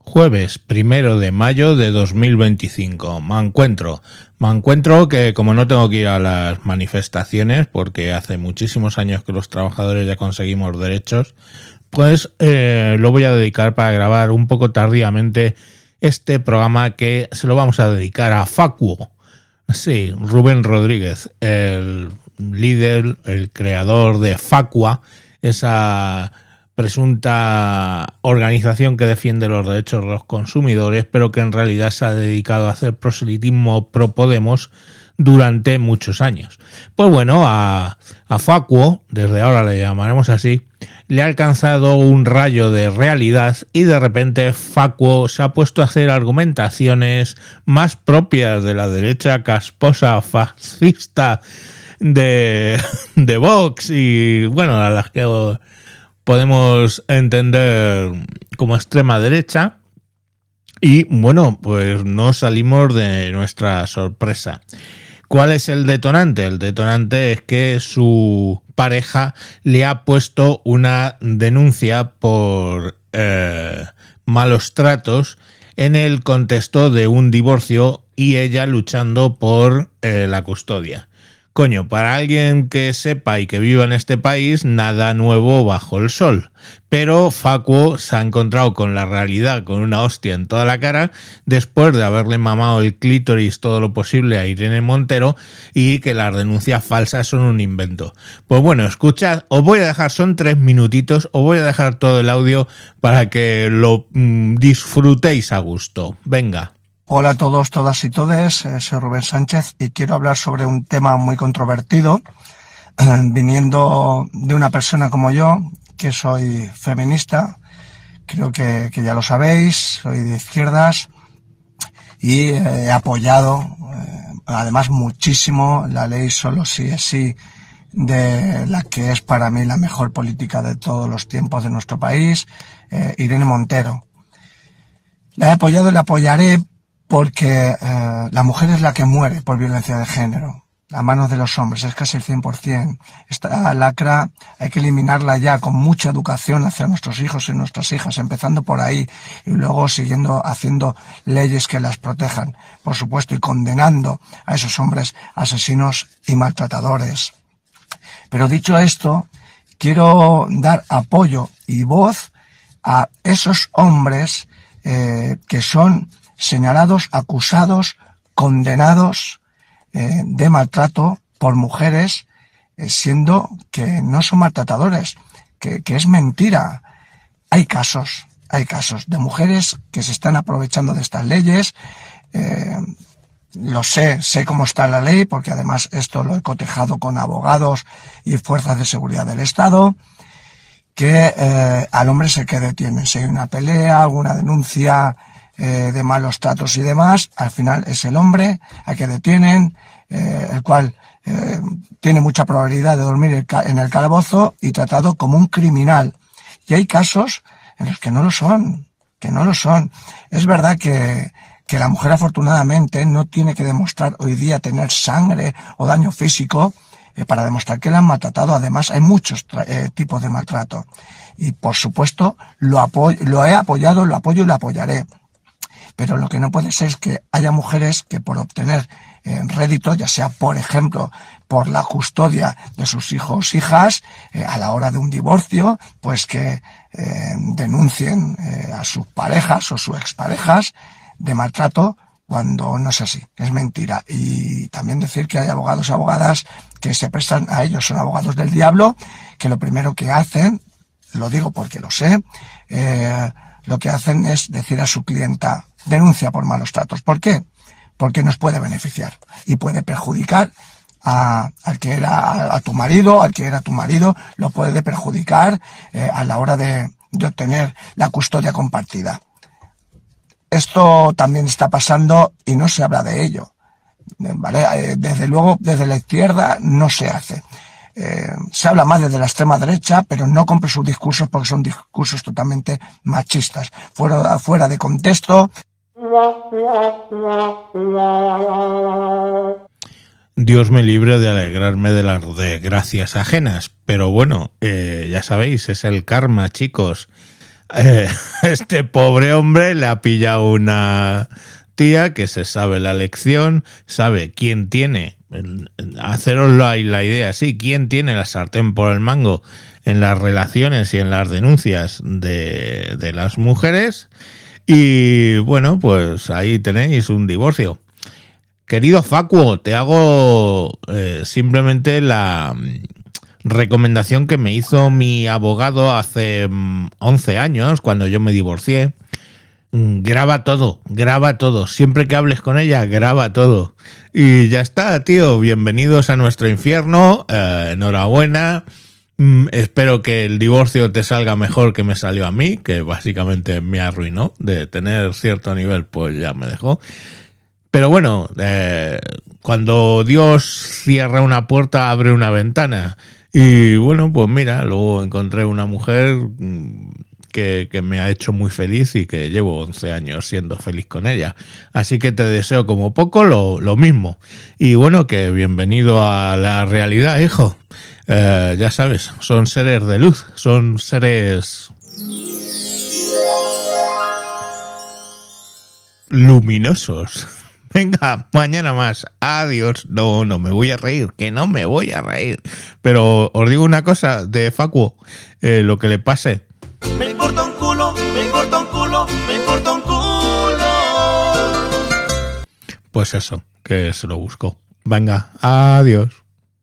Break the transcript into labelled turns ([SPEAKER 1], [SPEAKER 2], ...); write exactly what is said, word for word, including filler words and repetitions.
[SPEAKER 1] Jueves primero de mayo de dos mil veinticinco. Me encuentro. Me encuentro que como no tengo que ir a las manifestaciones, porque hace muchísimos años que los trabajadores ya conseguimos derechos, pues eh, lo voy a dedicar para grabar un poco tardíamente este programa que se lo vamos a dedicar a Facuo. Sí, Rubén Rodríguez, el líder, el creador de Facua, esa presunta organización que defiende los derechos de los consumidores, pero que en realidad se ha dedicado a hacer proselitismo pro Podemos durante muchos años. Pues bueno, a, a Facuo, desde ahora le llamaremos así, le ha alcanzado un rayo de realidad y de repente Facuo se ha puesto a hacer argumentaciones más propias de la derecha casposa fascista de, de Vox y bueno, a las que podemos entender como extrema derecha. Y bueno, pues no salimos de nuestra sorpresa. ¿Cuál es el detonante? El detonante es que su pareja le ha puesto una denuncia por eh, malos tratos en el contexto de un divorcio y ella luchando por eh, la custodia. Coño, para alguien que sepa y que viva en este país, nada nuevo bajo el sol. Pero Facuo se ha encontrado con la realidad, con una hostia en toda la cara, después de haberle mamado el clítoris todo lo posible a Irene Montero y que las denuncias falsas son un invento. Pues bueno, escuchad, os voy a dejar, son tres minutitos, os voy a dejar todo el audio para que lo mmm, disfrutéis a gusto. Venga.
[SPEAKER 2] Hola a todos, todas y todes, eh, soy Rubén Sánchez y quiero hablar sobre un tema muy controvertido, eh, viniendo de una persona como yo, que soy feminista, creo que, que ya lo sabéis, soy de izquierdas y eh, he apoyado, eh, además muchísimo, la ley solo sí es sí, de la que es para mí la mejor política de todos los tiempos de nuestro país, eh, Irene Montero. La he apoyado y la apoyaré porque eh, la mujer es la que muere por violencia de género, a manos de los hombres, es casi el cien por ciento. Esta lacra hay que eliminarla ya con mucha educación hacia nuestros hijos y nuestras hijas, empezando por ahí y luego siguiendo haciendo leyes que las protejan, por supuesto, y condenando a esos hombres asesinos y maltratadores. Pero dicho esto, quiero dar apoyo y voz a esos hombres eh, que son señalados, acusados, condenados eh, de maltrato por mujeres, eh, siendo que no son maltratadores, que, que es mentira. Hay casos, hay casos de mujeres que se están aprovechando de estas leyes. Eh, lo sé, sé cómo está la ley, porque además esto lo he cotejado con abogados y fuerzas de seguridad del Estado, que eh, al hombre se que detiene. Si hay una pelea, alguna denuncia Eh, de malos tratos y demás, al final es el hombre al que detienen, eh, el cual eh, tiene mucha probabilidad de dormir en el calabozo y tratado como un criminal. Y hay casos en los que no lo son, que no lo son. Es verdad que, que la mujer afortunadamente no tiene que demostrar hoy día tener sangre o daño físico eh, para demostrar que la han maltratado. Además hay muchos eh, tipos de maltrato. Y por supuesto lo, apoyo, lo he apoyado, lo apoyo y lo apoyaré. Pero lo que no puede ser es que haya mujeres que por obtener eh, rédito, ya sea por ejemplo por la custodia de sus hijos o hijas, eh, a la hora de un divorcio, pues que eh, denuncien eh, a sus parejas o sus exparejas de maltrato cuando no es así, es mentira. Y también decir que hay abogados y abogadas que se prestan a ellos, son abogados del diablo, que lo primero que hacen, lo digo porque lo sé, eh, lo que hacen es decir a su clienta, denuncia por malos tratos. ¿Por qué? Porque nos puede beneficiar y puede perjudicar a, al que era a, a tu marido, al que era tu marido, lo puede perjudicar eh, a la hora de, de obtener la custodia compartida. Esto también está pasando y no se habla de ello, ¿vale? Eh, desde luego, desde la izquierda no se hace. Eh, se habla más desde la extrema derecha, pero no compre sus discursos porque son discursos totalmente machistas, fuera, fuera de contexto.
[SPEAKER 1] Dios me libre de alegrarme de las desgracias ajenas, pero bueno, eh, ya sabéis, es el karma, chicos. Eh, este pobre hombre le ha pillado una tía que se sabe la lección, sabe quién tiene, haceros la, la idea así, quién tiene la sartén por el mango en las relaciones y en las denuncias de, de las mujeres. Y bueno, pues ahí tenéis un divorcio. Querido Facuo, te hago eh, simplemente la recomendación que me hizo mi abogado hace mm, once años, cuando yo me divorcié. Mm, Graba todo, graba todo. Siempre que hables con ella, graba todo. Y ya está, tío. Bienvenidos a nuestro infierno. Eh, enhorabuena. Mm, espero que el divorcio te salga mejor que me salió a mí, que básicamente me arruinó. De tener cierto nivel, pues ya me dejó. Pero bueno, eh, cuando Dios cierra una puerta, abre una ventana. Y bueno, pues mira, luego encontré una mujer mm, que, que me ha hecho muy feliz y que llevo once años siendo feliz con ella. Así que te deseo como poco lo, lo mismo. Y bueno, que bienvenido a la realidad, hijo. Eh, ya sabes, son seres de luz, son seres luminosos. Venga, mañana más. Adiós. No, no me voy a reír, que no me voy a reír. Pero os digo una cosa de Facuo, eh, lo que le pase.
[SPEAKER 3] Me importa un culo, me importa un culo, me importa un culo.
[SPEAKER 1] Pues eso, que se lo busco. Venga, adiós.